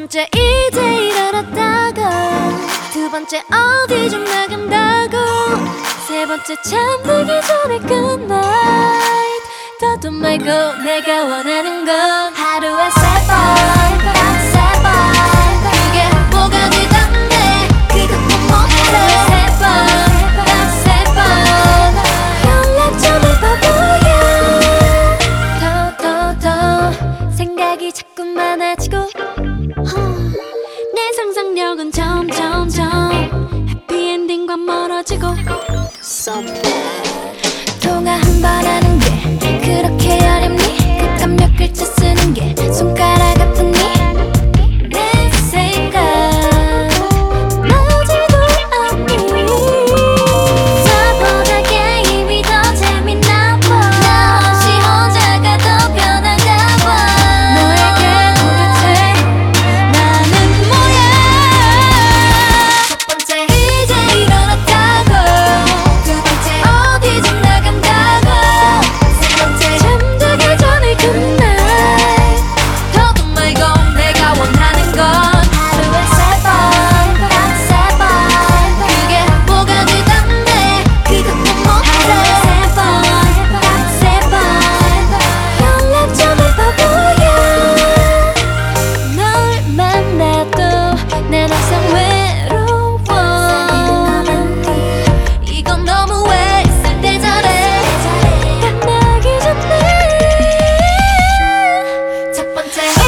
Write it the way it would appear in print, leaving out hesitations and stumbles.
번째 이제 일어났다고, 두 번째 어디 좀 나간다고, 세 번째 잠들기 전에 굿나잇. 더도 말고 내가 원하는 건 하루에 세 번, 딱 세 번. 그게 뭐가 되던데 그것도 못해. 세 번, 딱 세 번. 연락 좀 해봐보야. 더 생각이 자꾸 많아지고 내 상상력은 점점점 해피엔딩과 멀어지고. So bad. 통화 한 번 하는 게 그렇게 어렵니? 급한 몇 글자 쓰는 게 손가락 아프니? 내 생각 나지도 않니? 저보다 게임이 더 재밌나 봐. 나 없이 혼자가 더 편한가 봐. 너에게 도대체 나는 뭐야? 첫 번째 이제 일어났다고, 두 번째 어디 좀 나간다고, 세 번째 잠들기 전에 굿나잇. 더도 말고 내가 원하는 건 하루에 세 번, 딱 세 번. 그게 뭐가 되던데 그것도 못해. 하루에 세 번, 딱 세 번. 연락 좀 해봐보야. 널 만나도 난 항상 외로워. 이건 너무 왜 있을 때 잘해. 끝나기 전에 첫 번째